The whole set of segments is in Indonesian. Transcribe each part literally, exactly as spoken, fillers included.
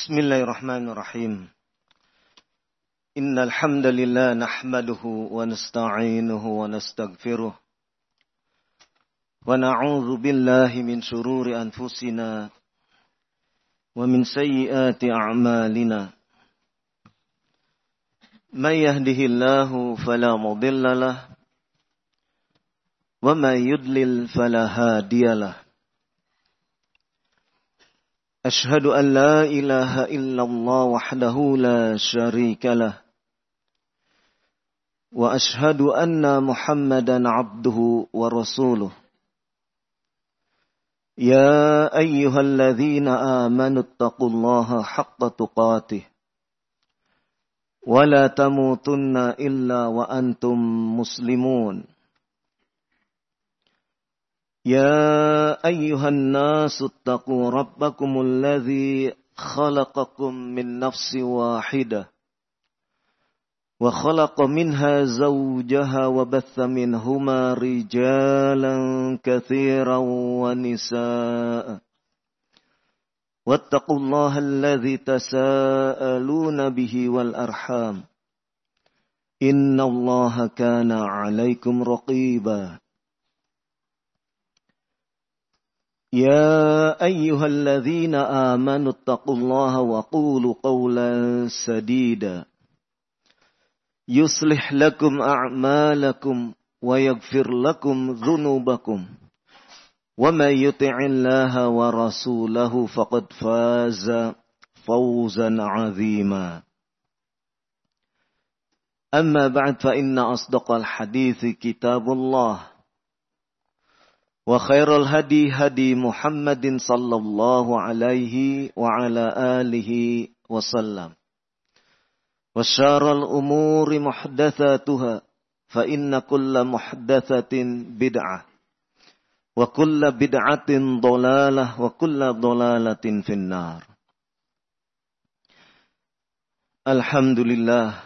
Bismillahirrahmanirrahim. Innal hamdalillah nahmaduhu wa nasta'inuhu wa nastaghfiruh. Wa na'udzu billahi min shururi anfusina wa min sayyiati a'malina. May yahdihillahu fala mudilla lahu wa may yudlil fala hadiyalah. أشهد أن لا إله إلا الله وحده لا شريك له وأشهد أن محمدا عبده ورسوله يا أيها الذين آمنوا اتقوا الله حق تقاته ولا تموتن إلا وأنتم مسلمون يا أيها الناس اتقوا ربكم الذي خلقكم من نفس واحدة وخلق منها زوجها وبث منهما رجالا كثيرا ونساء واتقوا الله الذي تساءلون به والأرحام إن الله كان عليكم رقيبا يا أيها الذين آمنوا اتقوا الله وقولوا قولا سديدا يصلح لكم أعمالكم ويغفر لكم ذنوبكم ومن يطع الله ورسوله فقد فاز فوزا عظيما أما بعد فإن أصدق الحديث كتاب الله وخير الهدي هدي محمد صلى الله عليه وعلى آله وسلم وشر الأمور محدثاتها فإن كل محدثة بدعة وكل بدعة ضلالة وكل ضلالة في النار. Alhamdulillah,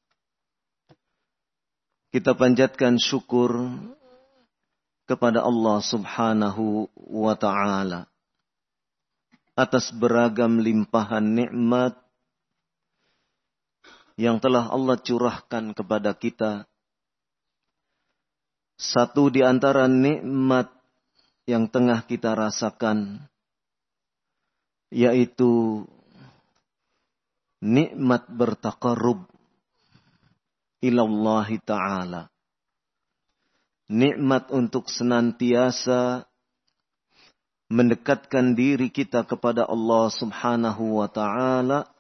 kita panjatkan syukur kepada Allah subhanahu wa ta'ala atas beragam limpahan nikmat yang telah Allah curahkan kepada kita. Satu di antara nikmat yang tengah kita rasakan yaitu nikmat bertaqarrub ilallahi ta'ala. Nikmat untuk senantiasa mendekatkan diri kita kepada Allah subhanahu wa ta'ala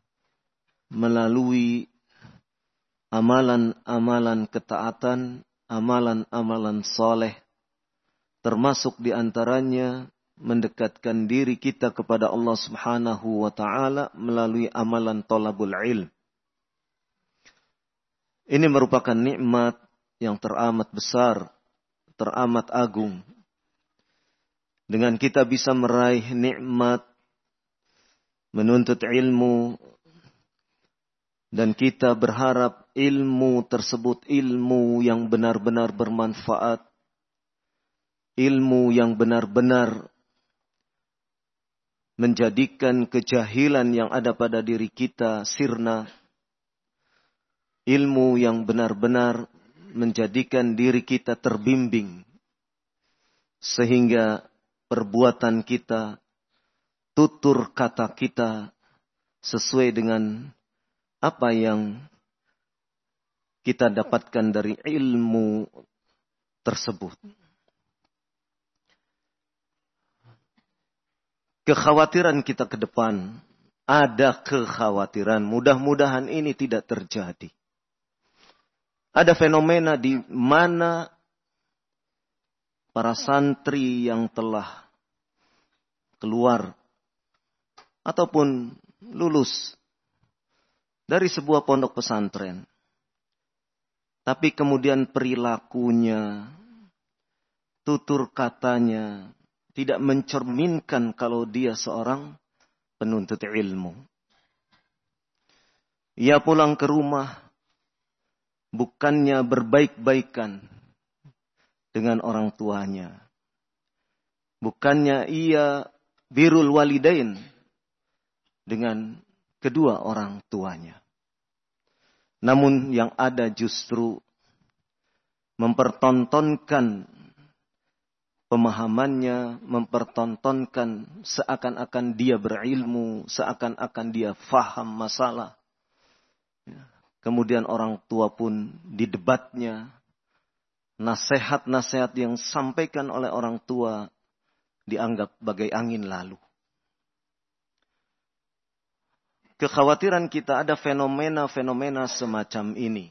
melalui amalan-amalan ketaatan, amalan-amalan saleh, termasuk diantaranya mendekatkan diri kita kepada Allah subhanahu wa ta'ala melalui amalan thalabul ilm. Ini merupakan nikmat yang teramat besar, teramat agung. Dengan kita bisa meraih nikmat, menuntut ilmu, dan kita berharap ilmu tersebut ilmu yang benar-benar bermanfaat, ilmu yang benar-benar menjadikan kejahilan yang ada pada diri kita sirna, ilmu yang benar-benar menjadikan diri kita terbimbing sehingga perbuatan kita, tutur kata kita sesuai dengan apa yang kita dapatkan dari ilmu tersebut. Kekhawatiran kita ke depan, ada kekhawatiran, mudah-mudahan ini tidak terjadi. Ada fenomena di mana para santri yang telah keluar ataupun lulus dari sebuah pondok pesantren, tapi kemudian perilakunya, tutur katanya tidak mencerminkan kalau dia seorang penuntut ilmu. Ia pulang ke rumah bukannya berbaik-baikan dengan orang tuanya. Bukannya ia birrul walidain, dengan kedua orang tuanya. Namun yang ada justru mempertontonkan pemahamannya, mempertontonkan seakan-akan dia berilmu, seakan-akan dia faham masalah. Kemudian orang tua pun di debatnya, nasihat-nasihat yang disampaikan oleh orang tua dianggap bagai angin lalu. Kekhawatiran kita ada fenomena-fenomena semacam ini.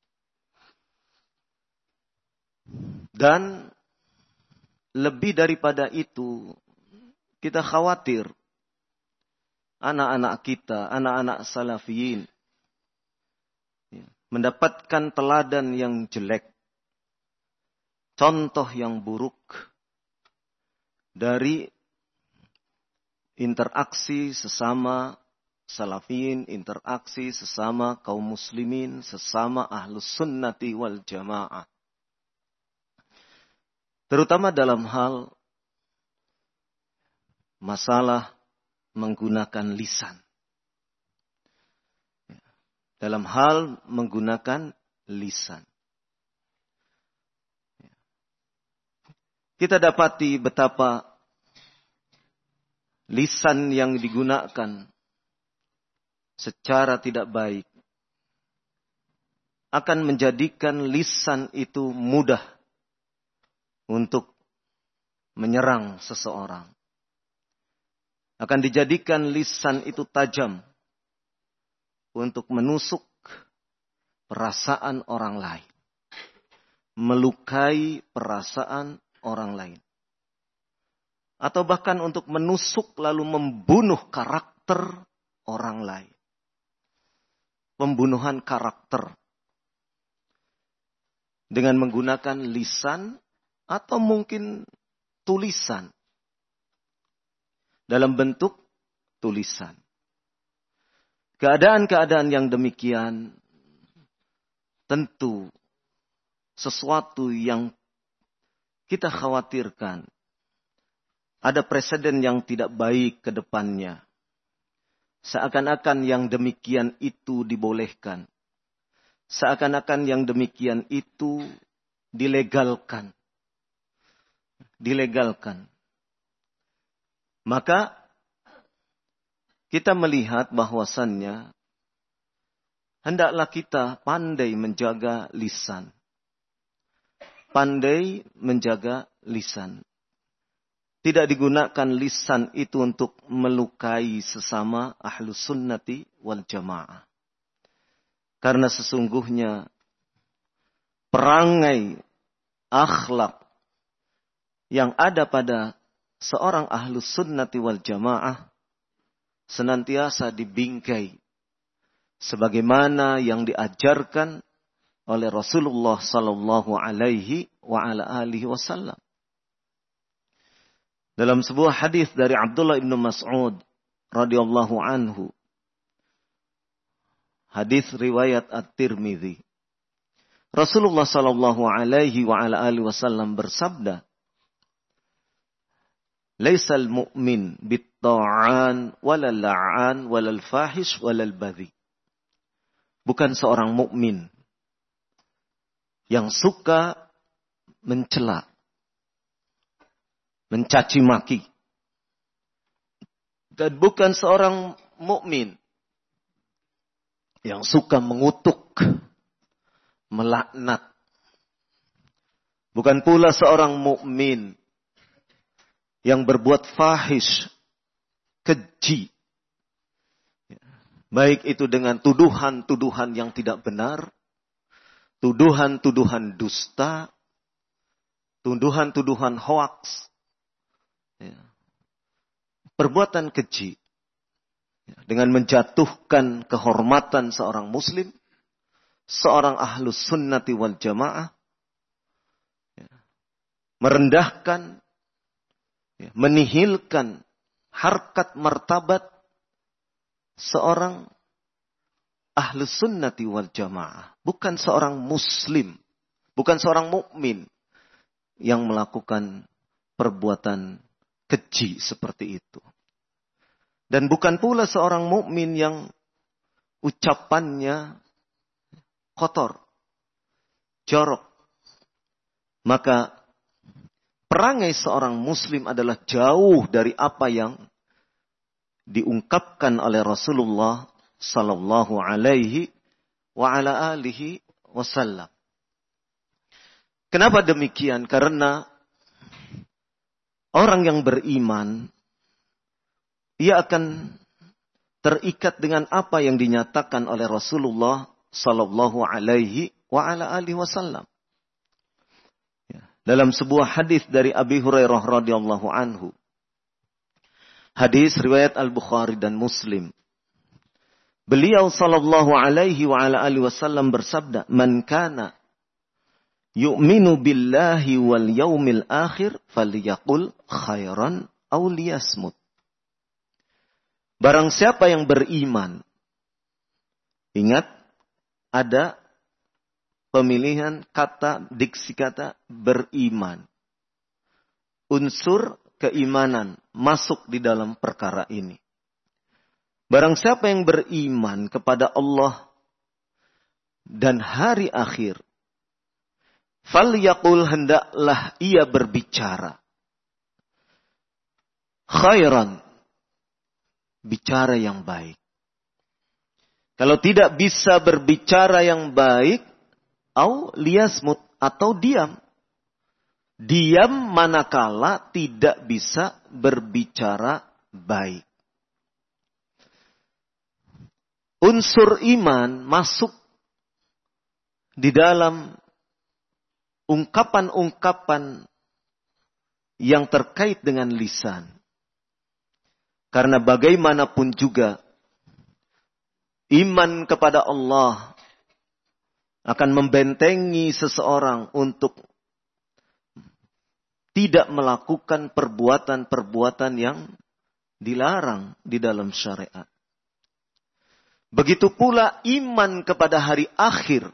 Dan lebih daripada itu, kita khawatir anak-anak kita, anak-anak salafiyin, mendapatkan teladan yang jelek, contoh yang buruk dari interaksi sesama salafiyin, interaksi sesama kaum muslimin, sesama ahlus sunnati wal jamaah. Terutama dalam hal masalah menggunakan lisan. Dalam hal menggunakan lisan. Kita dapati betapa lisan yang digunakan secara tidak baik akan menjadikan lisan itu mudah untuk menyerang seseorang. Akan dijadikan lisan itu tajam untuk menusuk perasaan orang lain. Melukai perasaan orang lain. Atau bahkan untuk menusuk lalu membunuh karakter orang lain. Pembunuhan karakter. Dengan menggunakan lisan atau mungkin tulisan. Dalam bentuk tulisan. Keadaan-keadaan yang demikian tentu sesuatu yang kita khawatirkan. Ada presiden yang tidak baik ke depannya. Seakan-akan yang demikian itu dibolehkan. Seakan-akan yang demikian itu dilegalkan. Dilegalkan. Maka kita melihat bahwasannya hendaklah kita pandai menjaga lisan. Pandai menjaga lisan. Tidak digunakan lisan itu untuk melukai sesama ahlus sunnati wal jamaah. Karena sesungguhnya perangai akhlak yang ada pada seorang ahlus sunnati wal jamaah senantiasa dibingkai sebagaimana yang diajarkan oleh Rasulullah sallallahu alaihi wa ala alihi wasallam. Dalam sebuah hadis dari Abdullah bin Mas'ud radhiyallahu anhu, hadis riwayat At-Tirmidzi, Rasulullah sallallahu alaihi wa ala alihi wasallam bersabda, "Laisal mu'min bit-ta'an walal la'an walal fahish walal badhi." Bukan seorang mukmin yang suka mencela, mencaci maki. Dan bukan seorang mukmin yang suka mengutuk, melaknat. Bukan pula seorang mukmin yang berbuat fahish, keji. Baik itu dengan tuduhan-tuduhan yang tidak benar, tuduhan-tuduhan dusta, tuduhan-tuduhan hoaks, ya. Perbuatan keji, ya. Dengan menjatuhkan kehormatan seorang muslim, seorang ahlus sunnati wal jamaah, ya. Merendahkan, ya. Menihilkan harkat martabat seorang ahlus sunnati wal jamaah. Bukan seorang muslim. Bukan seorang mukmin yang melakukan perbuatan keji seperti itu. Dan bukan pula seorang mukmin yang ucapannya kotor, jorok. Maka perangai seorang muslim adalah jauh dari apa yang diungkapkan oleh Rasulullah sallallahu alaihi wa ala alihi wasallam. Kenapa demikian? Karena orang yang beriman, ia akan terikat dengan apa yang dinyatakan oleh Rasulullah sallallahu alaihi wa ala alihi wasallam. Dalam sebuah hadis dari Abi Hurairah radhiyallahu anhu. Hadis riwayat Al-Bukhari dan Muslim. Beliau sallallahu alaihi wa ala alihi wasallam bersabda, "Man kana yu'minu billahi wal yaumil akhir falyaqul khairan aw liyasmut." Barang siapa yang beriman, ingat ada pemilihan kata, diksi kata beriman. Unsur keimanan masuk di dalam perkara ini. Barang siapa yang beriman kepada Allah dan hari akhir, falyaqul, hendaklah ia berbicara khairan, bicara yang baik. Kalau tidak bisa berbicara yang baik, au liyasmut, atau diam. Diam manakala tidak bisa berbicara baik. Unsur iman masuk di dalam ungkapan-ungkapan yang terkait dengan lisan. Karena bagaimanapun juga iman kepada Allah akan membentengi seseorang untuk tidak melakukan perbuatan-perbuatan yang dilarang di dalam syariat. Begitu pula iman kepada hari akhir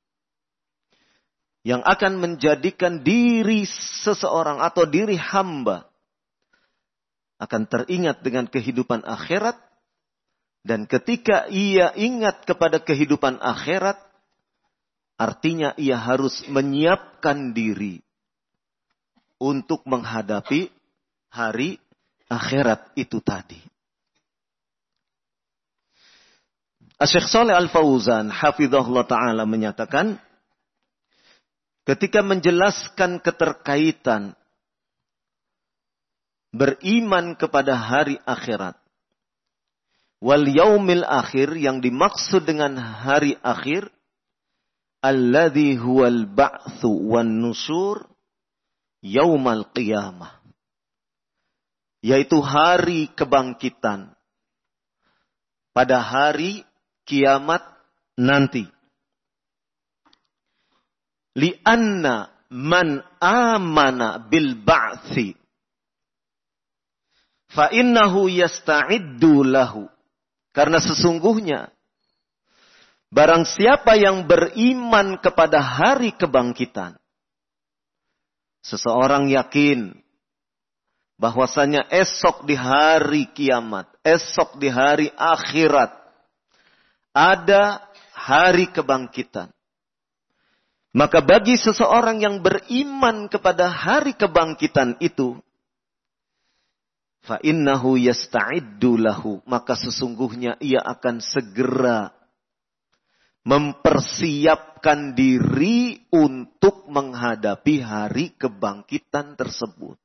yang akan menjadikan diri seseorang atau diri hamba akan teringat dengan kehidupan akhirat. Dan ketika ia ingat kepada kehidupan akhirat, artinya ia harus menyiapkan diri untuk menghadapi hari akhirat itu tadi. Asy-Syaikh Shalih Al-Fauzan hafizahullah ta'ala menyatakan, ketika menjelaskan keterkaitan beriman kepada hari akhirat, wal yaumil akhir, yang dimaksud dengan hari akhir, alladzi huwal ba'tsu wan nusyur yaumal qiyamah, yaitu hari kebangkitan pada hari kiamat nanti. Li'anna man amana bil ba'tsi fa innahu yasta'iddu lahu, karena sesungguhnya barang siapa yang beriman kepada hari kebangkitan, seseorang yakin bahwasanya esok di hari kiamat, esok di hari akhirat, ada hari kebangkitan. Maka bagi seseorang yang beriman kepada hari kebangkitan itu, fa innahu yasta'iddu lahu, maka sesungguhnya ia akan segera mempersiapkan diri untuk menghadapi hari kebangkitan tersebut.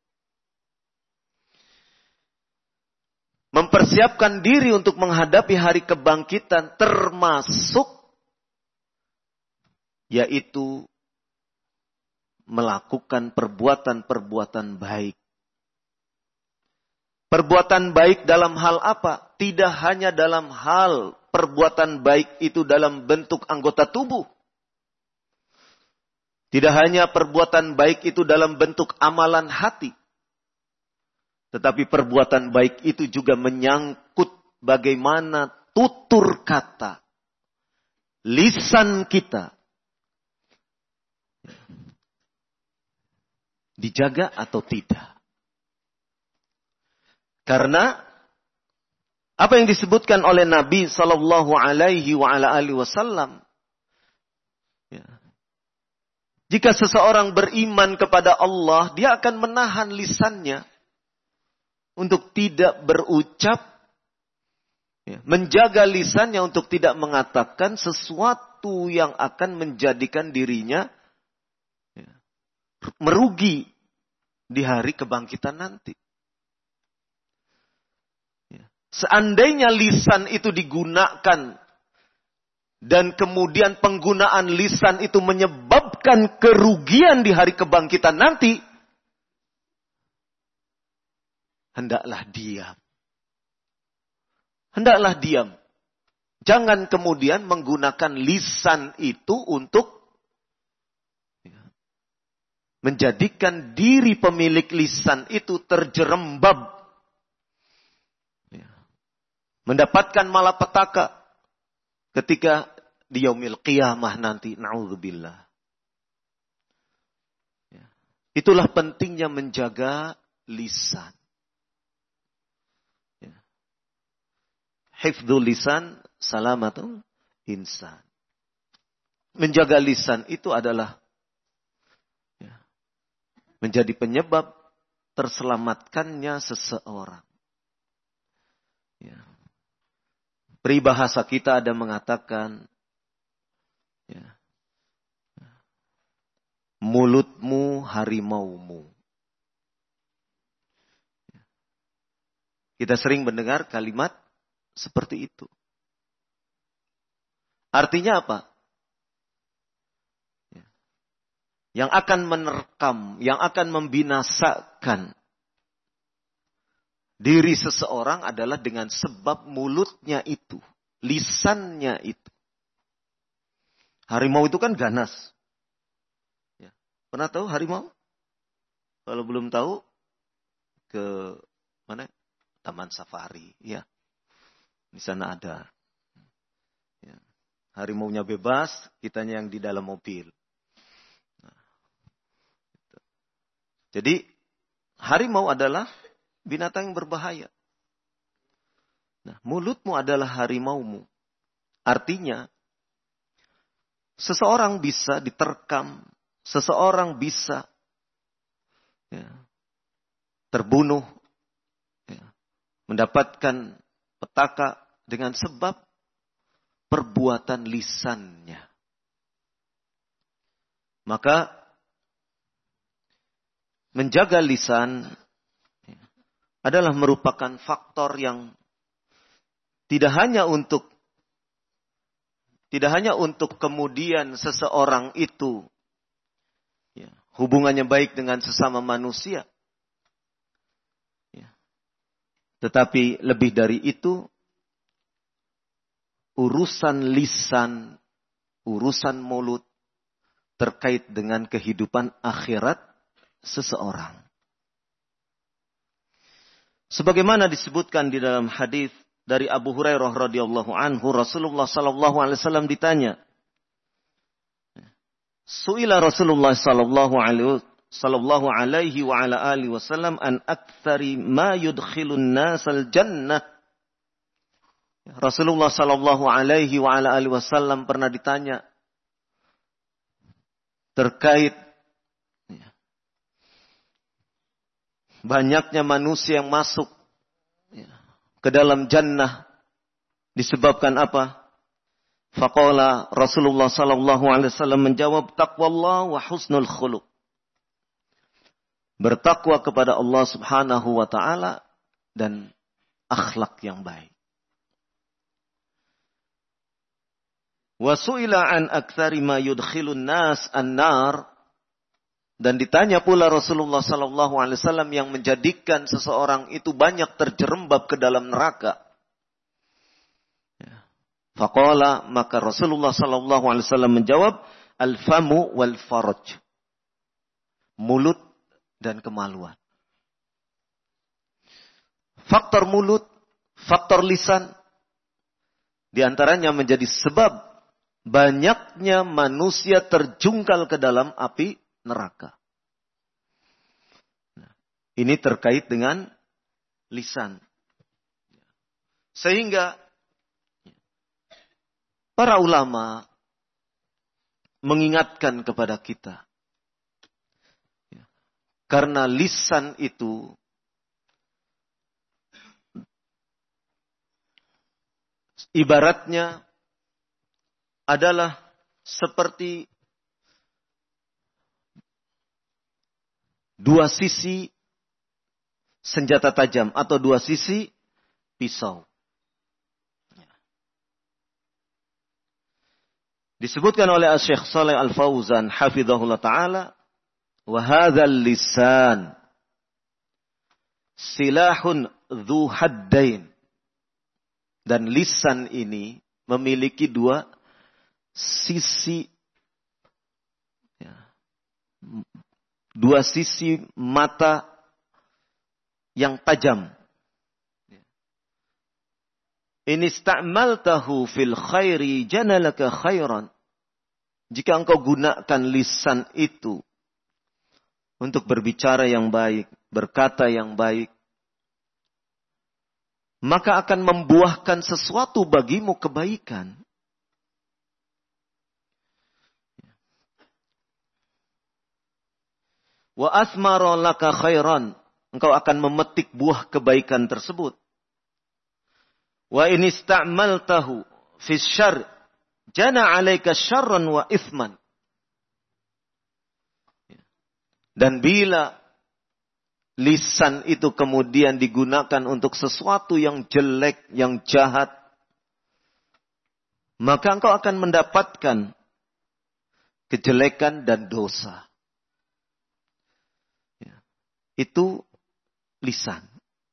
Mempersiapkan diri untuk menghadapi hari kebangkitan termasuk yaitu melakukan perbuatan-perbuatan baik. Perbuatan baik dalam hal apa? Tidak hanya dalam hal perbuatan baik itu dalam bentuk anggota tubuh. Tidak hanya perbuatan baik itu dalam bentuk amalan hati. Tetapi perbuatan baik itu juga menyangkut bagaimana tutur kata, lisan kita dijaga atau tidak. Karena Apa yang disebutkan oleh Nabi Sallallahu Alaihi Wasallam. Ya. Jika seseorang beriman kepada Allah, dia akan menahan lisannya untuk tidak berucap, ya, menjaga lisannya untuk tidak mengatakan sesuatu yang akan menjadikan dirinya, ya, merugi di hari kebangkitan nanti. Ya. Seandainya lisan itu digunakan dan kemudian penggunaan lisan itu menyebabkan kerugian di hari kebangkitan nanti, hendaklah diam. Hendaklah diam. Jangan kemudian menggunakan lisan itu untuk menjadikan diri pemilik lisan itu terjerembab, mendapatkan malapetaka ketika di yaumil qiyamah nanti, na'udzubillah. Itulah pentingnya menjaga lisan. Hifdzul lisan salamatul insan. Menjaga lisan itu adalah, ya, menjadi penyebab terselamatkannya seseorang. Ya. Peribahasa kita ada mengatakan, ya, mulutmu harimaumu. Kita sering mendengar kalimat seperti itu. Artinya apa? Ya. Yang akan menerkam, yang akan membinasakan diri seseorang adalah dengan sebab mulutnya itu, lisannya itu. Harimau itu kan ganas. Ya. Pernah tahu harimau? Kalau belum tahu, ke mana? Taman safari. Ya. Di sana ada. Ya. Harimaunya bebas, kitanya yang di dalam mobil. Nah. Jadi, harimau adalah binatang yang berbahaya. Nah, mulutmu adalah harimaumu. Artinya, seseorang bisa diterkam, seseorang bisa, ya, terbunuh, ya, mendapatkan petaka dengan sebab perbuatan lisannya. Maka, menjaga lisan adalah merupakan faktor yang tidak hanya untuk tidak hanya untuk kemudian seseorang itu, ya, hubungannya baik dengan sesama manusia, ya, tetapi lebih dari itu, urusan lisan, urusan mulut terkait dengan kehidupan akhirat seseorang. Sebagaimana disebutkan di dalam hadis dari Abu Hurairah radhiyallahu anhu, Rasulullah sallallahu alaihi wasallam ditanya. Su'ila Rasulullah sallallahu alaihi sallallahu alaihi wa ala alihi wasallam an aktsari ma yudkhilun nasal jannah. Rasulullah sallallahu alaihi wa ala alihi wasallam pernah ditanya terkait banyaknya manusia yang masuk, ya, ke dalam jannah disebabkan apa? Faqala Rasulullah sallallahu alaihi wasallam menjawab, taqwallah wa husnul khuluq. Bertakwa kepada Allah Subhanahu wa taala dan akhlak yang baik. Wa su'ila an aktsari ma yudkhilun nas an-nar. Dan ditanya pula Rasulullah sallallahu alaihi wasallam yang menjadikan seseorang itu banyak terjerembab ke dalam neraka. Faqala, maka Rasulullah sallallahu alaihi wasallam menjawab, al-famu wal faraj. Mulut dan kemaluan. Faktor mulut, faktor lisan, di antaranya menjadi sebab banyaknya manusia terjungkal ke dalam api neraka. Nah, ini terkait dengan lisan. Sehingga para ulama mengingatkan kepada kita. Karena lisan itu ibaratnya adalah seperti dua sisi senjata tajam atau dua sisi pisau. Disebutkan oleh Syekh Shalih Al-Fauzan hafizahullah taala, wa hadzal lisan silahun dzu haddain. Dan lisan ini memiliki dua sisi, ya, dua sisi mata yang tajam. In ista'maltahu fil khairi janalaka khairan. Jika engkau gunakan lisan itu untuk berbicara yang baik, berkata yang baik, maka akan membuahkan sesuatu bagimu kebaikan. Wa asmara laka khairan. Engkau akan memetik buah kebaikan tersebut. Wa in ista'maltahu fi syarr jana 'alaika syarran wa ithman. Dan bila lisan itu kemudian digunakan untuk sesuatu yang jelek, yang jahat, maka engkau akan mendapatkan kejelekan dan dosa. Itu lisan.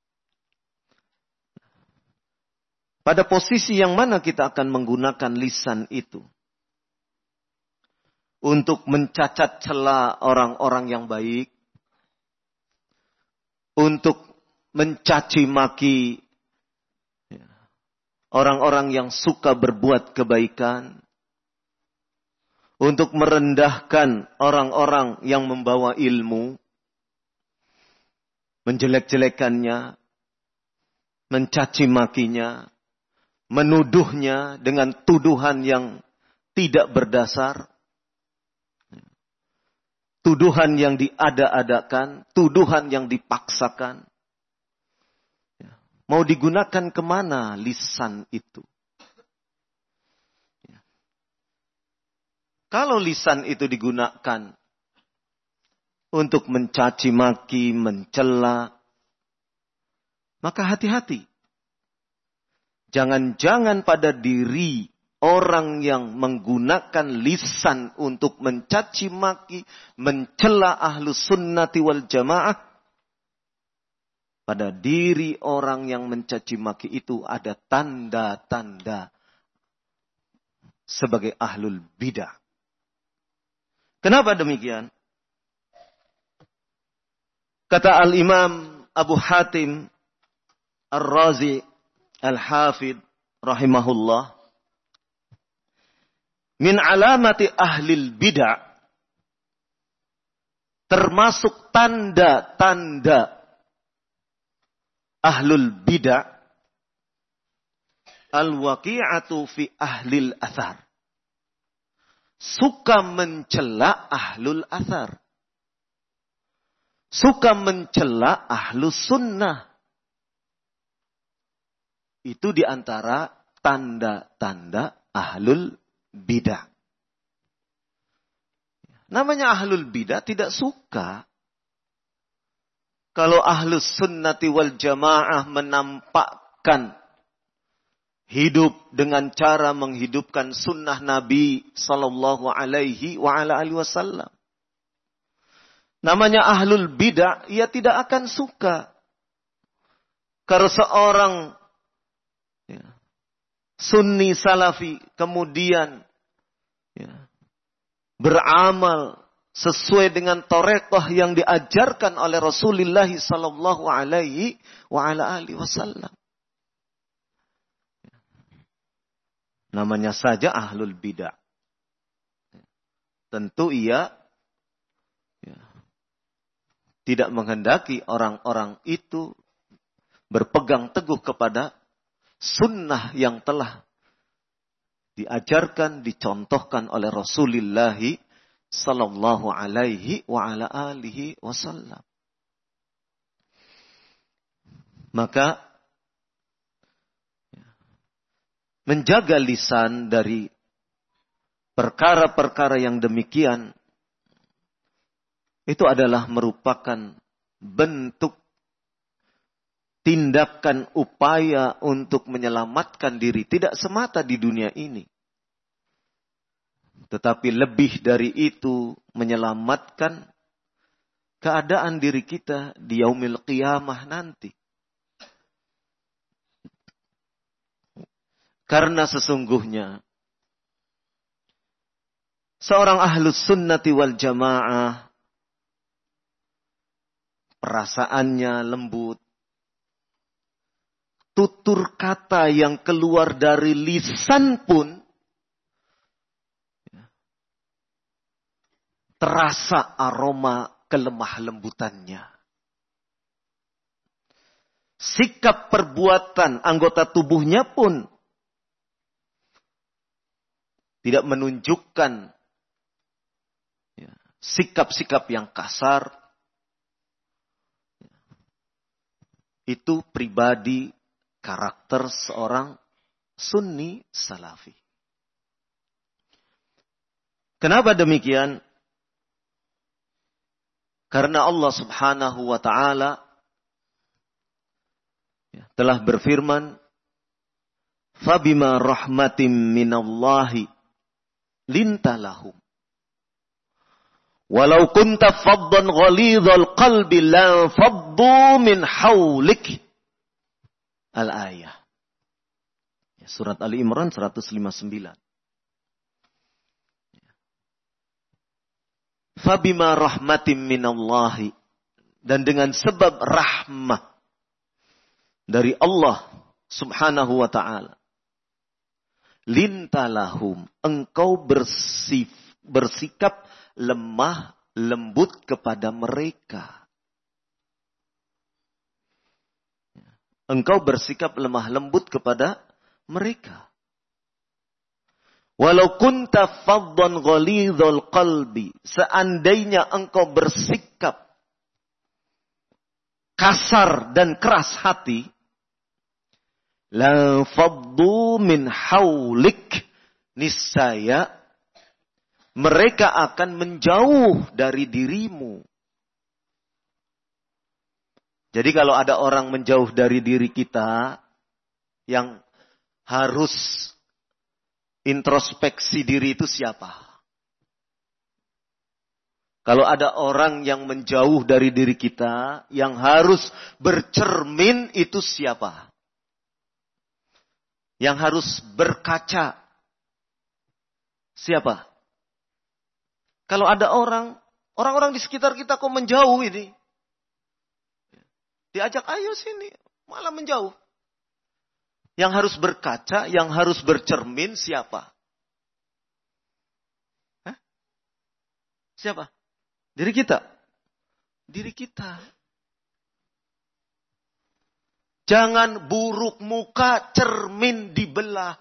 Pada posisi yang mana kita akan menggunakan lisan itu? Untuk mencacat cela orang-orang yang baik. Untuk mencaci maki orang-orang yang suka berbuat kebaikan. Untuk merendahkan orang-orang yang membawa ilmu. Menjelek-jelekannya. Mencaci makinya. Menuduhnya dengan tuduhan yang tidak berdasar. Tuduhan yang diada-adakan. Tuduhan yang dipaksakan. Mau digunakan kemana lisan itu? Kalau lisan itu digunakan untuk mencaci maki, mencela, maka hati-hati. Jangan-jangan pada diri orang yang menggunakan lisan untuk mencaci maki, mencela ahlus sunnati wal jamaah. Pada diri orang yang mencaci maki itu ada tanda-tanda sebagai ahlul bidah. Kenapa demikian? Kata Al-Imam Abu Hatim Ar-Razi Al-Hafidh rahimahullah, min alamati ahlil bid'ah, termasuk tanda-tanda ahlul bid'ah, al-waqi'atu fi ahlil athar, suka mencela ahlul athar, suka mencela ahlus sunnah. Itu diantara tanda-tanda ahlul bidah. Namanya ahlul bidah tidak suka kalau ahlus sunnati wal jamaah menampakkan hidup dengan cara menghidupkan sunnah Nabi sallallahu alaihi wa ala alihi wasallam. Namanya ahlul bidah, ia tidak akan suka kalau seorang ya, sunni salafi kemudian ya, beramal sesuai dengan torekoh yang diajarkan oleh Rasulullah sallallahu alaihi wa ala alihi wasallam. Namanya saja ahlul bidah. Tentu ia ya, tidak menghendaki orang-orang itu berpegang teguh kepada sunnah yang telah diajarkan, dicontohkan oleh Rasulullah sallallahu alaihi wa ala alihi wasallam. Maka menjaga lisan dari perkara-perkara yang demikian itu adalah merupakan bentuk tindakan upaya untuk menyelamatkan diri. Tidak semata di dunia ini. Tetapi lebih dari itu menyelamatkan keadaan diri kita di yaumil qiyamah nanti. Karena sesungguhnya seorang ahlus sunnati wal jamaah perasaannya lembut. Tutur kata yang keluar dari lisan pun terasa aroma kelemah lembutannya. Sikap perbuatan anggota tubuhnya pun tidak menunjukkan sikap-sikap yang kasar. Itu pribadi karakter seorang Sunni Salafi. Kenapa demikian? Karena Allah Subhanahu wa taala telah berfirman, "Fabima rahmatim minallahi lintalahum. Walau kunta faddan ghalidhal qalbi lan faddu min hawlik." Al-ayah. Surat Ali Imran seratus lima puluh sembilan. Fabima rahmatim minallahi. Dan dengan sebab rahmah dari Allah subhanahu wa ta'ala. Lintalahum. Engkau bersif, bersikap lemah lembut kepada mereka. Engkau bersikap lemah lembut kepada mereka. Walau kunta faddan ghalidhal qalbi. Seandainya engkau bersikap kasar dan keras hati. La faddu min haulik. Niscaya mereka akan menjauh dari dirimu. Jadi kalau ada orang menjauh dari diri kita, yang harus introspeksi diri itu siapa? Kalau ada orang yang menjauh dari diri kita, yang harus bercermin itu siapa? Yang harus berkaca, siapa? Kalau ada orang, orang-orang di sekitar kita kok menjauh ini. Diajak, ayo sini, malah menjauh. Yang harus berkaca, yang harus bercermin siapa? Hah? Siapa? Diri kita. Diri kita. Jangan buruk muka, cermin dibelah.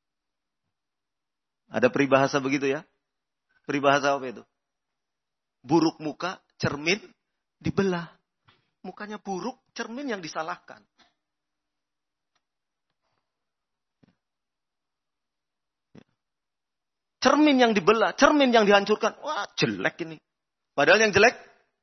Ada peribahasa begitu ya? Peribahasa apa itu? Buruk muka, cermin dibelah. Mukanya buruk, cermin yang disalahkan. Cermin yang dibelah, cermin yang dihancurkan. Wah, jelek ini. Padahal yang jelek,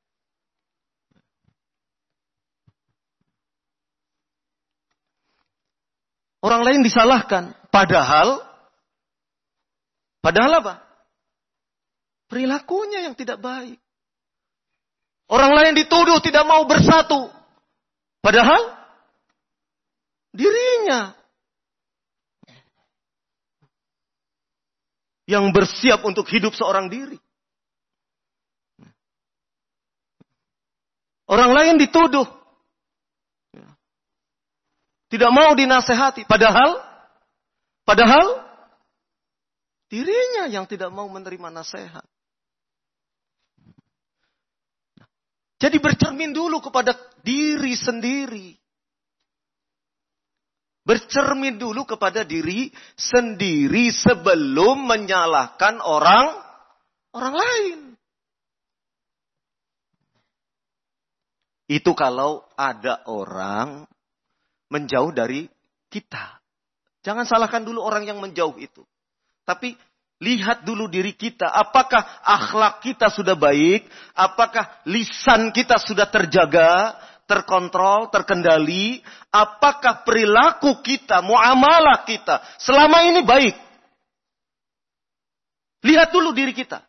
orang lain disalahkan. Padahal, padahal apa? Perilakunya yang tidak baik. Orang lain dituduh tidak mau bersatu. Padahal dirinya yang bersiap untuk hidup seorang diri. Orang lain dituduh tidak mau dinasehati. Padahal padahal dirinya yang tidak mau menerima nasihat. Jadi bercermin dulu kepada diri sendiri. Bercermin dulu kepada diri sendiri sebelum menyalahkan orang orang lain. Itu kalau ada orang menjauh dari kita. Jangan salahkan dulu orang yang menjauh itu. Tapi lihat dulu diri kita. Apakah akhlak kita sudah baik? Apakah lisan kita sudah terjaga? Terkontrol, terkendali, apakah perilaku kita, muamalah kita selama ini baik? Lihat dulu diri kita.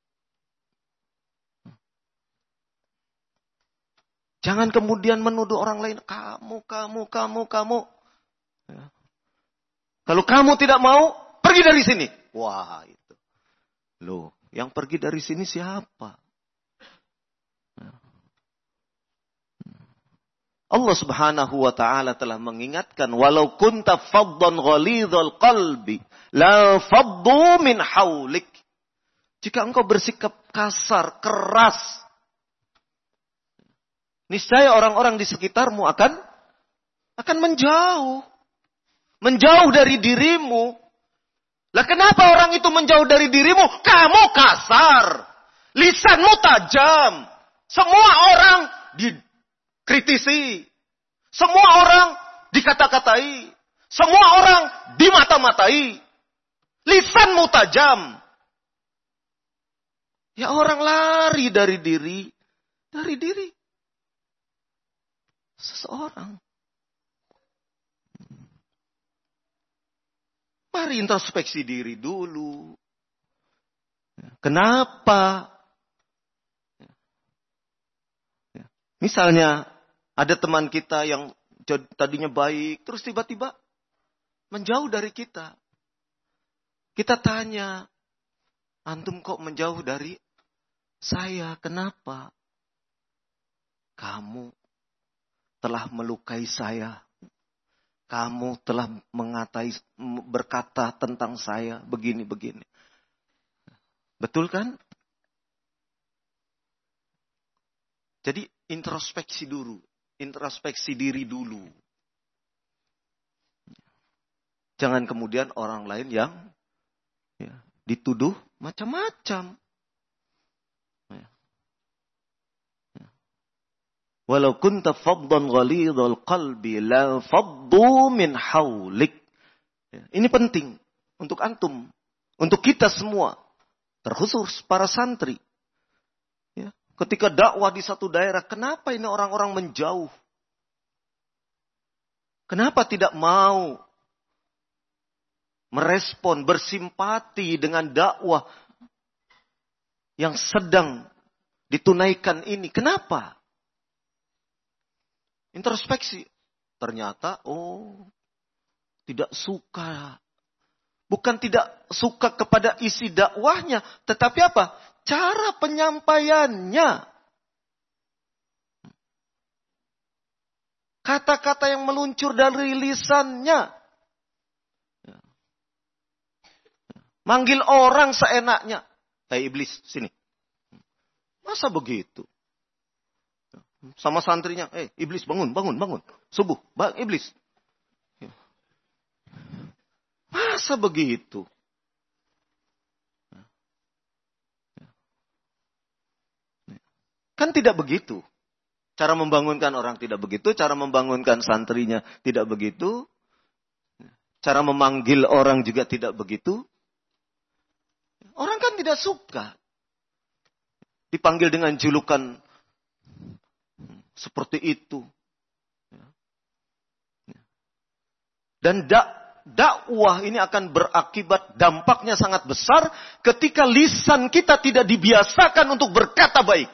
Jangan kemudian menuduh orang lain, kamu, kamu, kamu, kamu. Ya. Kalau kamu tidak mau, pergi dari sini. Wah, itu. Loh, yang pergi dari sini siapa? Allah Subhanahu wa taala telah mengingatkan, walau kunta faddan ghalidhal qalbi la faddu min haulik. Jika engkau bersikap kasar, keras, niscaya orang-orang di sekitarmu akan akan menjauh. Menjauh dari dirimu. Lah kenapa orang itu menjauh dari dirimu? Kamu kasar. Lisanmu tajam. Semua orang di kritisi. Semua orang dikata-katai. Semua orang dimata-matai. Lisanmu tajam. Ya orang lari dari diri. Dari diri seseorang. Mari introspeksi diri dulu. Kenapa? Misalnya ada teman kita yang tadinya baik, terus tiba-tiba menjauh dari kita. Kita tanya, antum kok menjauh dari saya? Kenapa? Kamu telah melukai saya. Kamu telah mengatai, berkata tentang saya begini-begini. Betul kan? Jadi introspeksi dulu. Introspeksi diri dulu. Jangan kemudian orang lain yang ya, dituduh macam-macam. Ya. Ya. Walau kunta faddan ghalidhal qalbi la faddu min haulik. Ya. Ini penting untuk antum, untuk kita semua, terkhusus para santri. Ya. Ketika dakwah di satu daerah, kenapa ini orang-orang menjauh? Kenapa tidak mau merespon, bersimpati dengan dakwah yang sedang ditunaikan ini? Kenapa? Introspeksi. Ternyata, oh, tidak suka. Bukan tidak suka kepada isi dakwahnya, tetapi apa? Cara penyampaiannya. Kata-kata yang meluncur dari lisannya. Manggil orang seenaknya. Hei iblis, sini. Masa begitu? Sama santrinya, eh iblis bangun, bangun, bangun. Subuh, bang iblis. Masa begitu? Kan tidak begitu. Cara membangunkan orang tidak begitu. Cara membangunkan santrinya tidak begitu. Cara memanggil orang juga tidak begitu. Orang kan tidak suka dipanggil dengan julukan seperti itu. Dan dak dakwah ini akan berakibat dampaknya sangat besar ketika lisan kita tidak dibiasakan untuk berkata baik.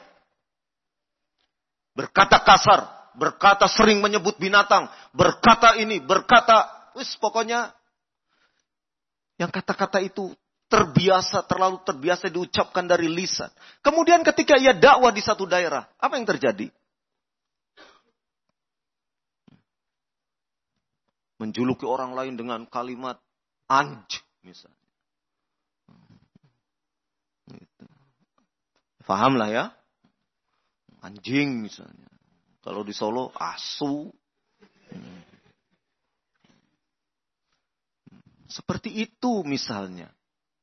Berkata kasar, berkata sering menyebut binatang, berkata ini, berkata, wis pokoknya yang kata-kata itu terbiasa, terlalu terbiasa diucapkan dari lisan. Kemudian ketika ia dakwah di satu daerah, apa yang terjadi? Menjuluki orang lain dengan kalimat anj, misalnya. Fahamlah ya? Anjing misalnya. Kalau di Solo, asu. Seperti itu misalnya.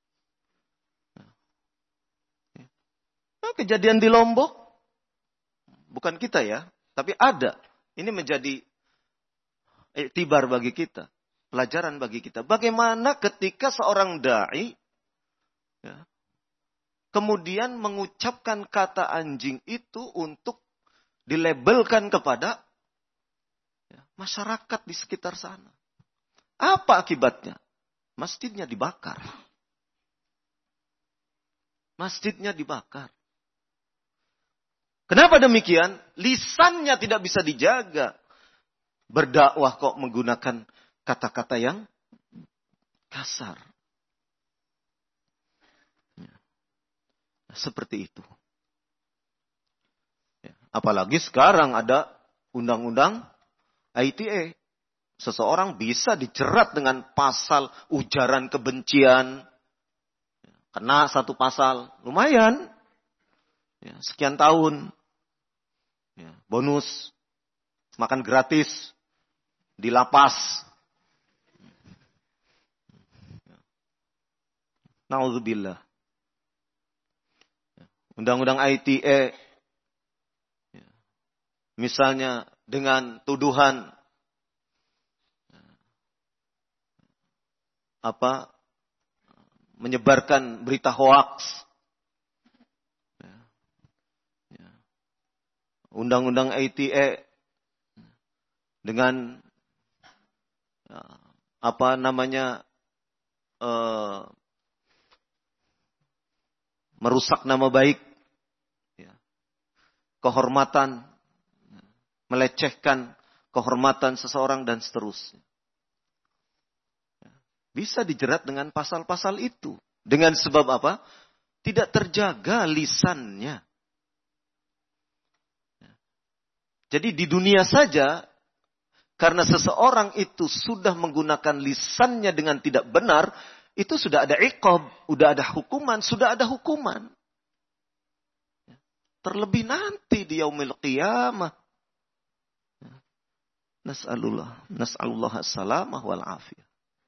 Nah, kejadian di Lombok, bukan kita ya, tapi ada. Ini menjadi iktibar bagi kita, pelajaran bagi kita. Bagaimana ketika seorang da'i ya, kemudian mengucapkan kata anjing itu untuk dilabelkan kepada ya, masyarakat di sekitar sana. Apa akibatnya? Masjidnya dibakar. Masjidnya dibakar. Kenapa demikian? Lisannya tidak bisa dijaga. Berdakwah kok menggunakan kata-kata yang kasar. Ya. Seperti itu. Ya. Apalagi sekarang ada undang-undang I T E. Seseorang bisa dijerat dengan pasal ujaran kebencian. Kena satu pasal. Lumayan. Ya, sekian tahun. Ya, bonus. Makan gratis. Di lapas. Na'udzubillah. Undang-undang I T E. Misalnya dengan tuduhan apa menyebarkan berita hoaks. Undang-undang I T E dengan apa namanya uh, merusak nama baik, ya, kehormatan, melecehkan kehormatan seseorang dan seterusnya. Bisa dijerat dengan pasal-pasal itu. Dengan sebab apa? Tidak terjaga lisannya. Jadi di dunia saja, karena seseorang itu sudah menggunakan lisannya dengan tidak benar, itu sudah ada iqab, sudah ada hukuman, sudah ada hukuman. Terlebih nanti di yaumil qiyamah. Nas'alullah, nas'alullah as-salamah wal afiyah.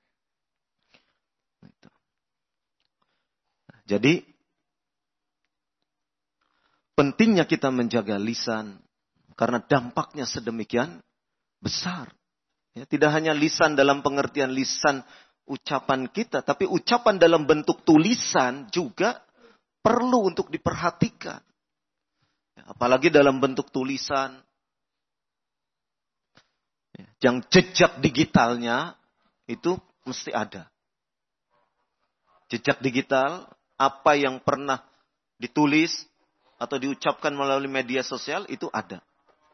Jadi, pentingnya kita menjaga lisan, karena dampaknya sedemikian besar. Ya, tidak hanya lisan dalam pengertian lisan ucapan kita, tapi ucapan dalam bentuk tulisan juga perlu untuk diperhatikan. Ya, apalagi dalam bentuk tulisan, ya, yang jejak digitalnya itu mesti ada. Jejak digital, apa yang pernah ditulis atau diucapkan melalui media sosial itu ada.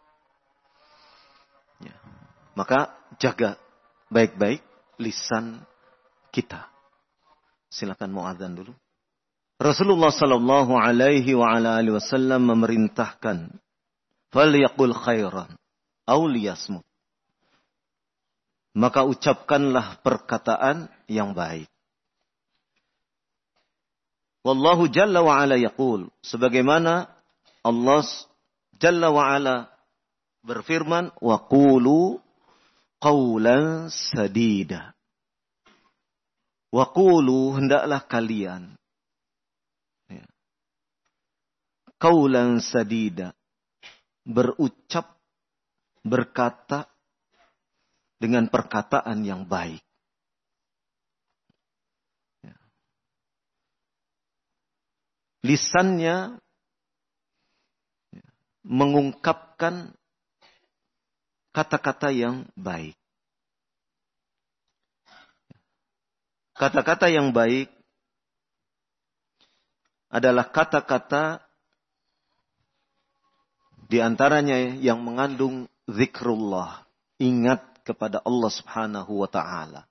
Ya. Maka jaga baik-baik lisan kita. Silakan muadzan dulu. Rasulullah sallallahu alaihi wa ala alihi wasallam memerintahkan, "Falyaqul khairan aw liyasmut." Maka ucapkanlah perkataan yang baik. Wallahu jalla wa ala yaqul, sebagaimana Allah jalla wa ala berfirman, wa qulu qawlan sadida. Wa qulu, hendaklah kalian ya, qawlan sadida, berucap, berkata dengan perkataan yang baik. Lisannya mengungkapkan kata-kata yang baik. Kata-kata yang baik adalah kata-kata di antaranya yang mengandung zikrullah, ingat kepada Allah Subhanahu wa taala.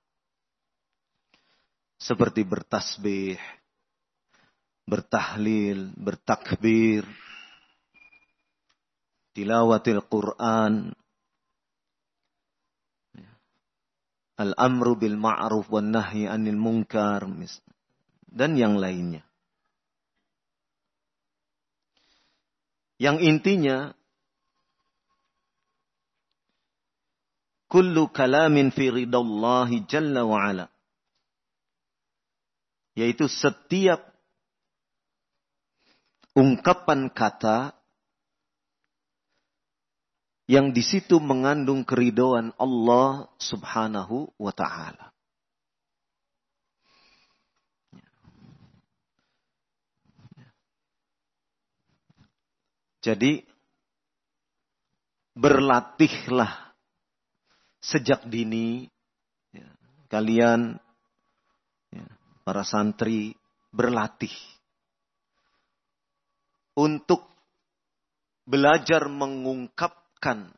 Seperti bertasbih, bertahlil, bertakbir, tilawatil Quran, al-amru bil ma'ruf wan nahyi 'anil munkar, dan yang lainnya. Yang intinya, kullu kalamin fi ridallahi jalla wa ala Yaitu setiap ungkapan kata yang di situ mengandung keridhaan Allah Subhanahu wa taala. Jadi berlatihlah sejak dini ya, kalian ya, para santri berlatih untuk belajar mengungkapkan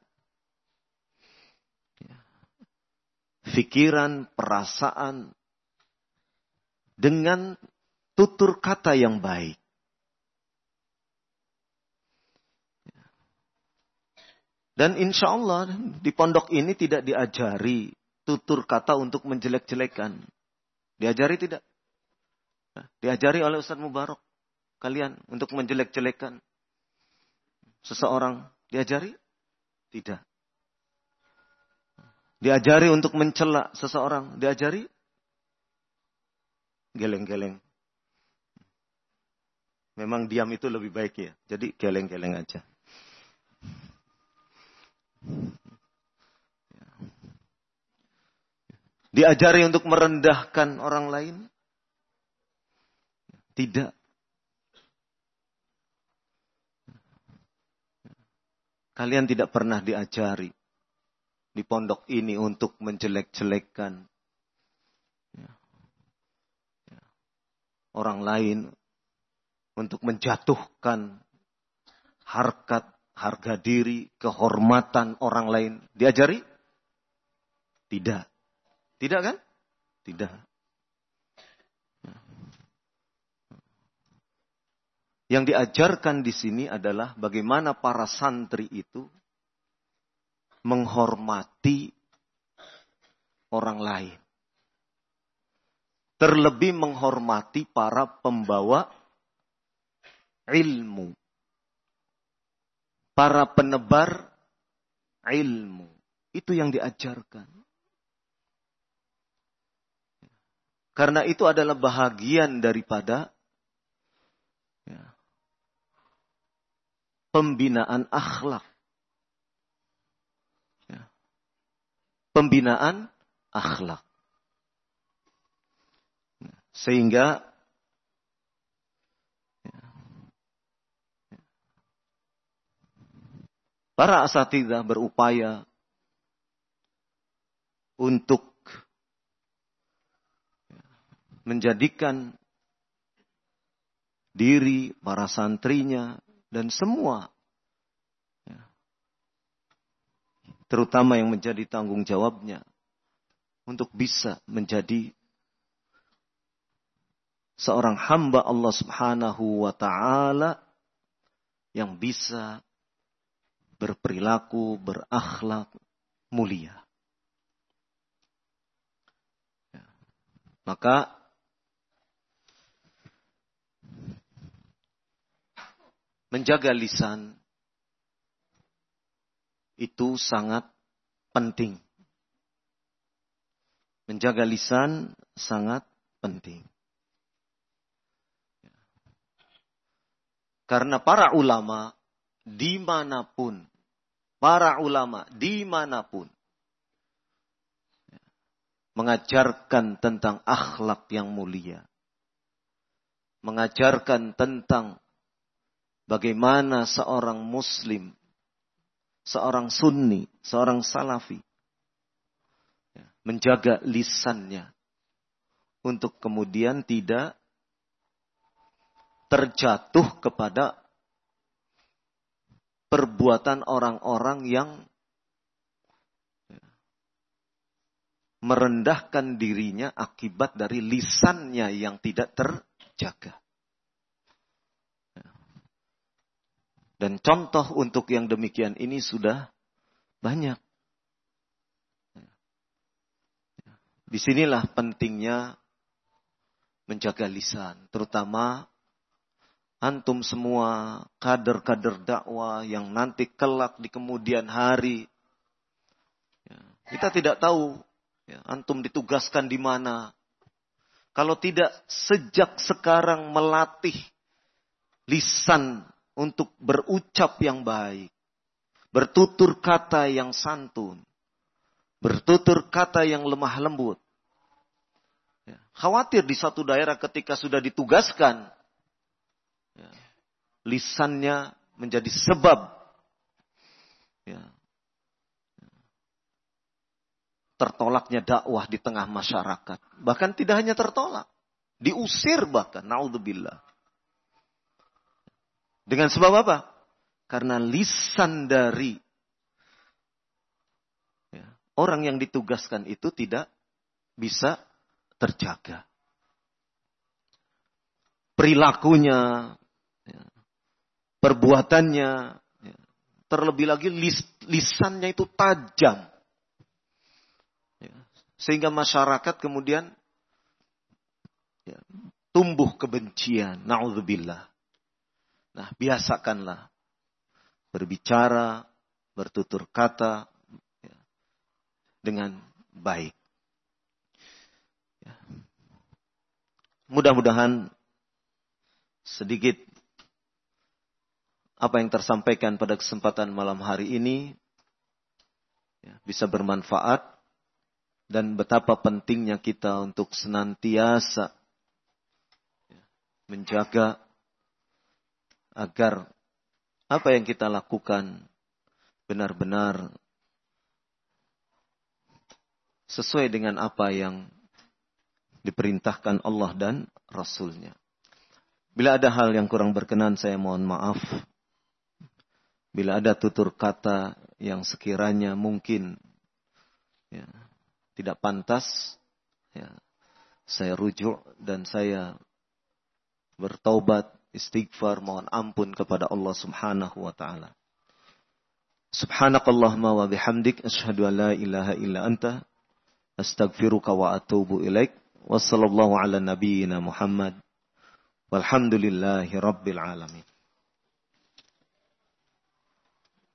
ya, pikiran, perasaan dengan tutur kata yang baik. Dan insya Allah di pondok ini tidak diajari tutur kata untuk menjelek-jelekan. Diajari tidak? Diajari oleh Ustaz Mubarak kalian untuk menjelek-jelekan seseorang. Diajari? Tidak. Diajari untuk mencela seseorang. Diajari? Geleng-geleng. Memang diam itu lebih baik ya. Jadi geleng-geleng aja. Diajari untuk merendahkan orang lain? Tidak. Kalian tidak pernah diajari di pondok ini untuk menjelek-jelekkan orang lain, untuk menjatuhkan harkat, harga diri, kehormatan orang lain. Diajari? Tidak. Tidak kan? Tidak. Yang diajarkan di sini adalah bagaimana para santri itu menghormati orang lain. Terlebih menghormati para pembawa ilmu. Para penebar ilmu. Itu yang diajarkan. Karena itu adalah bahagian daripada ya, pembinaan akhlak. Ya, pembinaan akhlak. Sehingga ya, para asatidzah berupaya untuk menjadikan diri, para santrinya, dan semua, ya, terutama yang menjadi tanggung jawabnya, untuk bisa menjadi seorang hamba Allah Subhanahu wa ta'ala yang bisa berperilaku, berakhlak mulia. Ya. Maka menjaga lisan itu sangat penting. Menjaga lisan sangat penting. Karena para ulama dimanapun, para ulama dimanapun mengajarkan tentang akhlak yang mulia. Mengajarkan tentang bagaimana seorang muslim, seorang sunni, seorang salafi menjaga lisannya untuk kemudian tidak terjatuh kepada perbuatan orang-orang yang merendahkan dirinya akibat dari lisannya yang tidak terjaga. Dan contoh untuk yang demikian ini sudah banyak. Disinilah pentingnya menjaga lisan. Terutama antum semua kader-kader dakwah yang nanti kelak di kemudian hari. Kita tidak tahu ya, antum ditugaskan di mana. Kalau tidak sejak sekarang melatih lisan untuk berucap yang baik. Bertutur kata yang santun. Bertutur kata yang lemah lembut. Ya, khawatir di satu daerah ketika sudah ditugaskan. Ya, lisannya menjadi sebab. Ya, tertolaknya dakwah di tengah masyarakat. Bahkan tidak hanya tertolak. Diusir bahkan. Na'udzubillah. Dengan sebab apa? Karena lisan dari ya, orang yang ditugaskan itu tidak bisa terjaga. Perilakunya, ya, perbuatannya, ya, terlebih lagi lis, lisannya itu tajam. Ya, sehingga masyarakat kemudian ya, tumbuh kebencian. Na'udzubillah. Nah, biasakanlah berbicara, bertutur kata ya, dengan baik. Ya. Mudah-mudahan sedikit apa yang tersampaikan pada kesempatan malam hari ini ya, bisa bermanfaat dan betapa pentingnya kita untuk senantiasa ya, menjaga agar apa yang kita lakukan benar-benar sesuai dengan apa yang diperintahkan Allah dan Rasul-Nya. Bila ada hal yang kurang berkenan, saya mohon maaf. Bila ada tutur kata yang sekiranya mungkin ya, tidak pantas, ya, saya rujuk dan saya bertaubat, istighfar, mohon ampun kepada Allah Subhanahu wa taala. Subhanakallahumma wa bihamdik asyhadu an la ilaha illa anta astaghfiruka wa atubu ilaik. Wassallallahu ala nabiyyina Muhammad walhamdulillahi rabbil alamin.